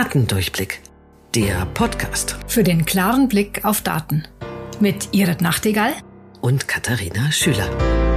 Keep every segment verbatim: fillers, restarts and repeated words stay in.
Datendurchblick, der Podcast. Für den klaren Blick auf Daten. Mit Irit Nachtigall und Katharina Schüler.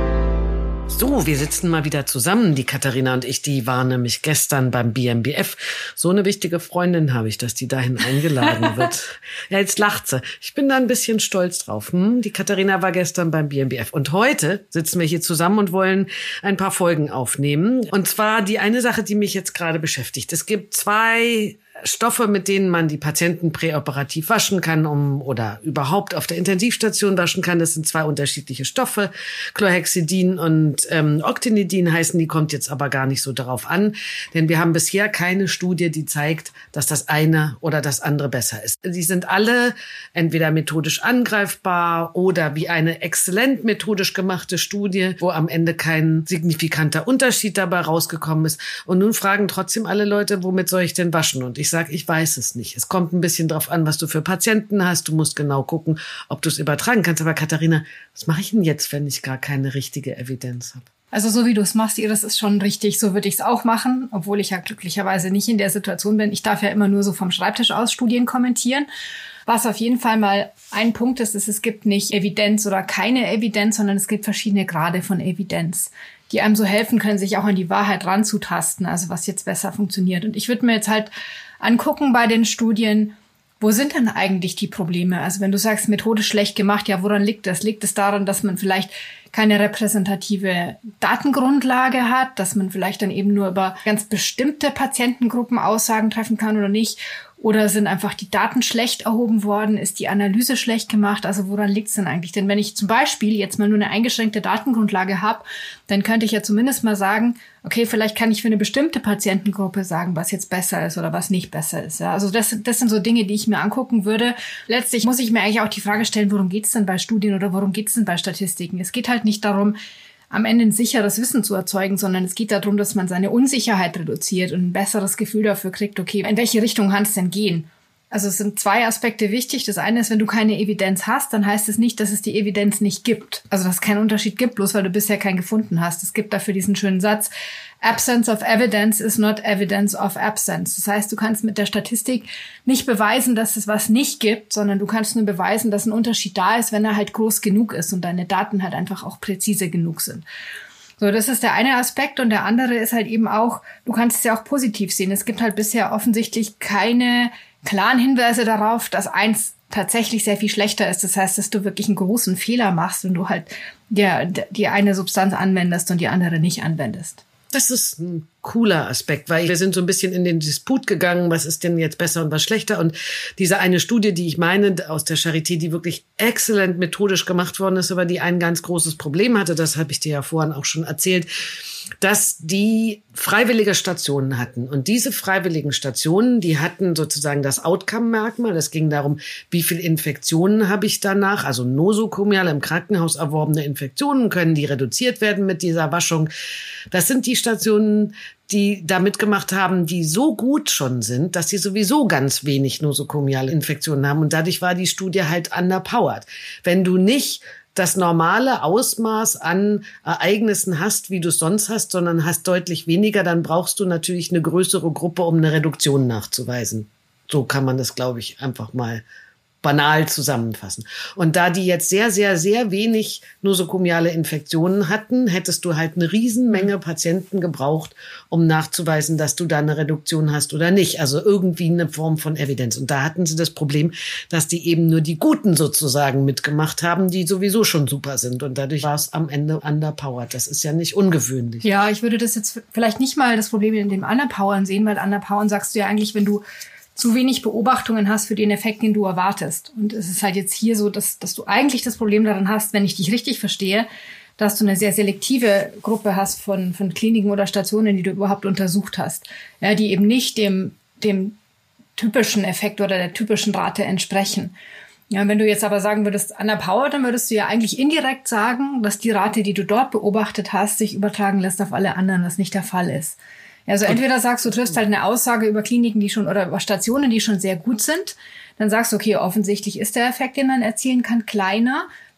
So, wir sitzen mal wieder zusammen, die Katharina und ich, die war nämlich gestern beim B M B F. So eine wichtige Freundin habe ich, dass die dahin eingeladen wird. Ja, jetzt lacht sie. Ich bin da ein bisschen stolz drauf. Hm? Die Katharina war gestern beim B M B F und heute sitzen wir hier zusammen und wollen ein paar Folgen aufnehmen. Und zwar die eine Sache, die mich jetzt gerade beschäftigt. Es gibt zwei Stoffe, mit denen man die Patienten präoperativ waschen kann, um oder überhaupt auf der Intensivstation waschen kann. Das sind zwei unterschiedliche Stoffe. Chlorhexidin und ähm, Octinidin heißen die, kommt jetzt aber gar nicht so darauf an. Denn wir haben bisher keine Studie, die zeigt, dass das eine oder das andere besser ist. Die sind alle entweder methodisch angreifbar oder wie eine exzellent methodisch gemachte Studie, wo am Ende kein signifikanter Unterschied dabei rausgekommen ist. Und nun fragen trotzdem alle Leute, womit soll ich denn waschen? Und ich sage, ich weiß es nicht. Es kommt ein bisschen drauf an, was du für Patienten hast. Du musst genau gucken, ob du es übertragen kannst. Aber Katharina, was mache ich denn jetzt, wenn ich gar keine richtige Evidenz habe? Also so wie du es machst, Iris, ist schon richtig. So würde ich es auch machen, obwohl ich ja glücklicherweise nicht in der Situation bin. Ich darf ja immer nur so vom Schreibtisch aus Studien kommentieren. Was auf jeden Fall mal ein Punkt ist, ist, es gibt nicht Evidenz oder keine Evidenz, sondern es gibt verschiedene Grade von Evidenz, die einem so helfen können, sich auch an die Wahrheit ranzutasten, also was jetzt besser funktioniert. Und ich würde mir jetzt halt angucken bei den Studien, wo sind denn eigentlich die Probleme? Also wenn du sagst, methodisch schlecht gemacht, ja, woran liegt das? Liegt es daran, dass man vielleicht keine repräsentative Datengrundlage hat, dass man vielleicht dann eben nur über ganz bestimmte Patientengruppen Aussagen treffen kann oder nicht? Oder sind einfach die Daten schlecht erhoben worden? Ist die Analyse schlecht gemacht? Also woran liegt es denn eigentlich? Denn wenn ich zum Beispiel jetzt mal nur eine eingeschränkte Datengrundlage habe, dann könnte ich ja zumindest mal sagen, okay, vielleicht kann ich für eine bestimmte Patientengruppe sagen, was jetzt besser ist oder was nicht besser ist. Ja, also das, das sind so Dinge, die ich mir angucken würde. Letztlich muss ich mir eigentlich auch die Frage stellen, worum geht es denn bei Studien oder worum geht es denn bei Statistiken? Es geht halt nicht darum, am Ende ein sicheres Wissen zu erzeugen, sondern es geht darum, dass man seine Unsicherheit reduziert und ein besseres Gefühl dafür kriegt, okay, in welche Richtung kann es denn gehen? Also es sind zwei Aspekte wichtig. Das eine ist, wenn du keine Evidenz hast, dann heißt es nicht, dass es die Evidenz nicht gibt. Also dass es keinen Unterschied gibt, bloß weil du bisher keinen gefunden hast. Es gibt dafür diesen schönen Satz, Absence of evidence is not evidence of absence. Das heißt, du kannst mit der Statistik nicht beweisen, dass es was nicht gibt, sondern du kannst nur beweisen, dass ein Unterschied da ist, wenn er halt groß genug ist und deine Daten halt einfach auch präzise genug sind. So, das ist der eine Aspekt. Und der andere ist halt eben auch, du kannst es ja auch positiv sehen. Es gibt halt bisher offensichtlich keine klaren Hinweise darauf, dass eins tatsächlich sehr viel schlechter ist. Das heißt, dass du wirklich einen großen Fehler machst, wenn du halt dir die eine Substanz anwendest und die andere nicht anwendest. Das ist ein cooler Aspekt, weil wir sind so ein bisschen in den Disput gegangen, was ist denn jetzt besser und was schlechter. Und diese eine Studie, die ich meine, aus der Charité, die wirklich exzellent methodisch gemacht worden ist, aber die ein ganz großes Problem hatte, das habe ich dir ja vorhin auch schon erzählt, dass die freiwillige Stationen hatten. Und diese freiwilligen Stationen, die hatten sozusagen das Outcome-Merkmal. Es ging darum, wie viel Infektionen habe ich danach, also nosokomiale im Krankenhaus erworbene Infektionen, können die reduziert werden mit dieser Waschung. Das sind die Stationen, die da mitgemacht haben, die so gut schon sind, dass sie sowieso ganz wenig nosokomiale Infektionen haben. Und dadurch war die Studie halt underpowered. Wenn du nicht das normale Ausmaß an Ereignissen hast, wie du es sonst hast, sondern hast deutlich weniger, dann brauchst du natürlich eine größere Gruppe, um eine Reduktion nachzuweisen. So kann man das, glaube ich, einfach mal banal zusammenfassen. Und da die jetzt sehr, sehr, sehr wenig nosokomiale Infektionen hatten, hättest du halt eine Riesenmenge Patienten gebraucht, um nachzuweisen, dass du da eine Reduktion hast oder nicht. Also irgendwie eine Form von Evidenz. Und da hatten sie das Problem, dass die eben nur die Guten sozusagen mitgemacht haben, die sowieso schon super sind. Und dadurch war es am Ende underpowered. Das ist ja nicht ungewöhnlich. Ja, ich würde das jetzt vielleicht nicht mal das Problem in dem Underpowern sehen, weil Underpowern sagst du ja eigentlich, wenn du zu wenig Beobachtungen hast für den Effekt, den du erwartest. Und es ist halt jetzt hier so, dass, dass du eigentlich das Problem daran hast, wenn ich dich richtig verstehe, dass du eine sehr selektive Gruppe hast von, von Kliniken oder Stationen, die du überhaupt untersucht hast, ja, die eben nicht dem, dem typischen Effekt oder der typischen Rate entsprechen. Ja, wenn du jetzt aber sagen würdest, underpowered, dann würdest du ja eigentlich indirekt sagen, dass die Rate, die du dort beobachtet hast, sich übertragen lässt auf alle anderen, was nicht der Fall ist. Also entweder sagst du, du triffst halt eine Aussage über Kliniken, die schon oder über Stationen, die schon sehr gut sind. Dann sagst du, okay, offensichtlich ist der Effekt, den man erzielen kann, kleiner.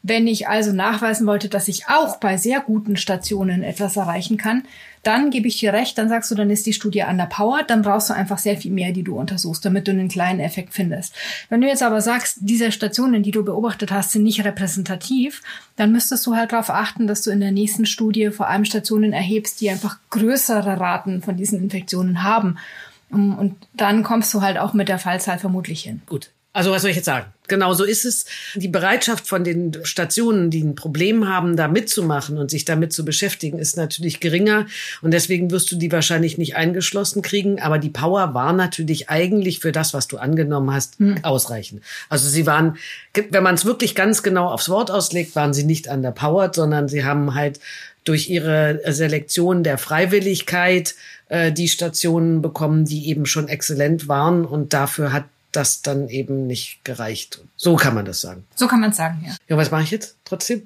Wenn ich also nachweisen wollte, dass ich auch bei sehr guten Stationen etwas erreichen kann, dann gebe ich dir recht, dann sagst du, dann ist die Studie underpowered, dann brauchst du einfach sehr viel mehr, die du untersuchst, damit du einen kleinen Effekt findest. Wenn du jetzt aber sagst, diese Stationen, die du beobachtet hast, sind nicht repräsentativ, dann müsstest du halt darauf achten, dass du in der nächsten Studie vor allem Stationen erhebst, die einfach größere Raten von diesen Infektionen haben. Und dann kommst du halt auch mit der Fallzahl vermutlich hin. Gut. Also was soll ich jetzt sagen? Genau so ist es. Die Bereitschaft von den Stationen, die ein Problem haben, da mitzumachen und sich damit zu beschäftigen, ist natürlich geringer. Und deswegen wirst du die wahrscheinlich nicht eingeschlossen kriegen. Aber die Power war natürlich eigentlich für das, was du angenommen hast, hm. ausreichend. Also sie waren, wenn man es wirklich ganz genau aufs Wort auslegt, waren sie nicht underpowered, sondern sie haben halt durch ihre Selektion der Freiwilligkeit äh, die Stationen bekommen, die eben schon exzellent waren. Und dafür hat das dann eben nicht gereicht. So kann man das sagen. So kann man es sagen, ja. Ja, was mache ich jetzt trotzdem?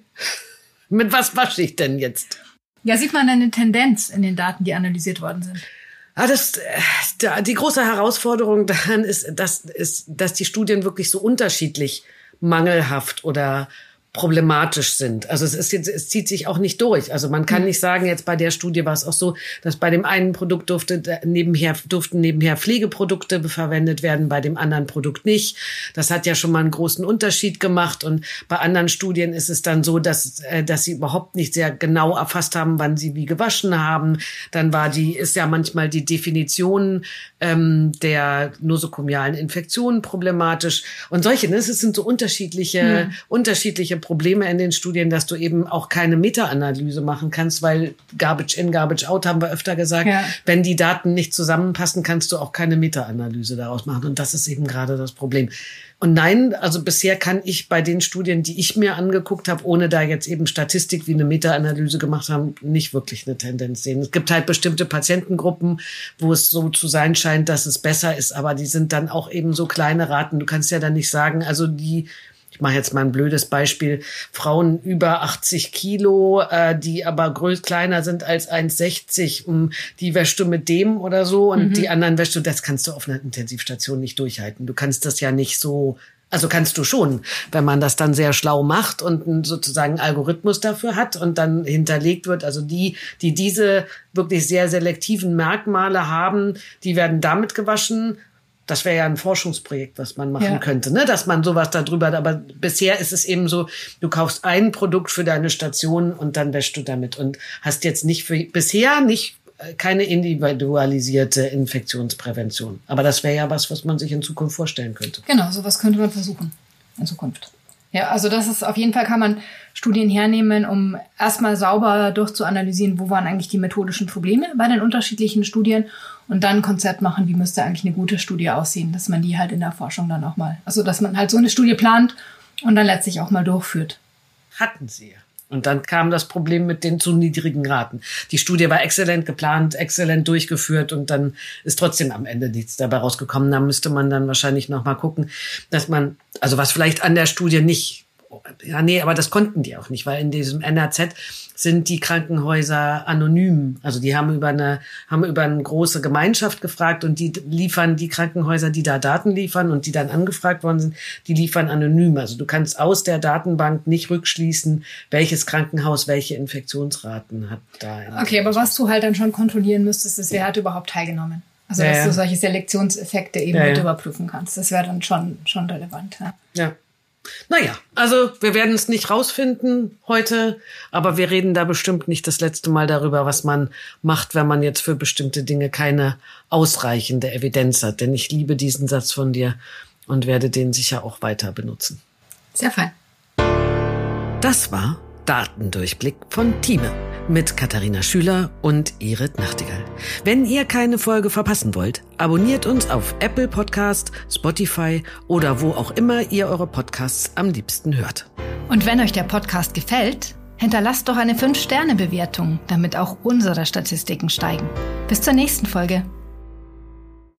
Mit was wasche ich denn jetzt? Ja, sieht man eine Tendenz in den Daten, die analysiert worden sind? Ah, das, äh, die große Herausforderung daran ist, dass, ist, dass die Studien wirklich so unterschiedlich mangelhaft oder problematisch sind. Also es ist jetzt, es zieht sich auch nicht durch. Also man kann nicht sagen, jetzt bei der Studie war es auch so, dass bei dem einen Produkt durfte nebenher, durften nebenher Pflegeprodukte verwendet werden, bei dem anderen Produkt nicht. Das hat ja schon mal einen großen Unterschied gemacht. Und bei anderen Studien ist es dann so, dass, dass sie überhaupt nicht sehr genau erfasst haben, wann sie wie gewaschen haben. Dann war die, ist ja manchmal die Definition ähm, der nosokomialen Infektionen problematisch. Und solche, ne, es sind so unterschiedliche, ja. unterschiedliche Probleme in den Studien, dass du eben auch keine Meta-Analyse machen kannst, weil Garbage in, Garbage out, haben wir öfter gesagt. Ja. Wenn die Daten nicht zusammenpassen, kannst du auch keine Meta-Analyse daraus machen. Und das ist eben gerade das Problem. Und nein, also bisher kann ich bei den Studien, die ich mir angeguckt habe, ohne da jetzt eben Statistik wie eine Meta-Analyse gemacht haben, nicht wirklich eine Tendenz sehen. Es gibt halt bestimmte Patientengruppen, wo es so zu sein scheint, dass es besser ist, aber die sind dann auch eben so kleine Raten. Du kannst ja dann nicht sagen, also die Ich mache jetzt mal ein blödes Beispiel. Frauen über achtzig Kilo, äh, die aber größer, kleiner sind als eins Komma sechzig, um, die wäschst du mit dem oder so und mhm. die anderen wäschst du, das kannst du auf einer Intensivstation nicht durchhalten. Du kannst das ja nicht so, also kannst du schon, wenn man das dann sehr schlau macht und sozusagen einen Algorithmus dafür hat und dann hinterlegt wird. Also die, die diese wirklich sehr selektiven Merkmale haben, die werden damit gewaschen. Das wäre ja ein Forschungsprojekt, was man machen ja. könnte, ne? Dass man sowas da drüber, aber bisher ist es eben so, du kaufst ein Produkt für deine Station und dann wäschst du damit und hast jetzt nicht für, bisher nicht, keine individualisierte Infektionsprävention. Aber das wäre ja was, was man sich in Zukunft vorstellen könnte. Genau, sowas könnte man versuchen in Zukunft. Ja, also das ist auf jeden Fall, kann man Studien hernehmen, um erstmal sauber durchzuanalysieren, wo waren eigentlich die methodischen Probleme bei den unterschiedlichen Studien und dann ein Konzept machen, wie müsste eigentlich eine gute Studie aussehen, dass man die halt in der Forschung dann auch mal, also dass man halt so eine Studie plant und dann letztlich auch mal durchführt. Hatten sie ja. Und dann kam das Problem mit den zu niedrigen Raten. Die Studie war exzellent geplant, exzellent durchgeführt und dann ist trotzdem am Ende nichts dabei rausgekommen. Da müsste man dann wahrscheinlich noch mal gucken, dass man, also was vielleicht an der Studie nicht, ja nee, aber das konnten die auch nicht, weil in diesem N R Z sind die Krankenhäuser anonym. Also die haben über eine, haben über eine große Gemeinschaft gefragt und die liefern, die Krankenhäuser, die da Daten liefern und die dann angefragt worden sind, die liefern anonym. Also du kannst aus der Datenbank nicht rückschließen, welches Krankenhaus welche Infektionsraten hat da. Okay, aber was du halt dann schon kontrollieren müsstest, ist, wer hat überhaupt teilgenommen. Also ja, dass ja. du solche Selektionseffekte eben ja, mit ja. überprüfen kannst. Das wäre dann schon, schon relevant. Ja. ja. Naja, also wir werden es nicht rausfinden heute, aber wir reden da bestimmt nicht das letzte Mal darüber, was man macht, wenn man jetzt für bestimmte Dinge keine ausreichende Evidenz hat. Denn ich liebe diesen Satz von dir und werde den sicher auch weiter benutzen. Sehr fein. Das war Datendurchblick von Thieme mit Katharina Schüler und Irit Nachtigall. Wenn ihr keine Folge verpassen wollt, abonniert uns auf Apple Podcast, Spotify oder wo auch immer ihr eure Podcasts am liebsten hört. Und wenn euch der Podcast gefällt, hinterlasst doch eine fünf Sterne Bewertung, damit auch unsere Statistiken steigen. Bis zur nächsten Folge.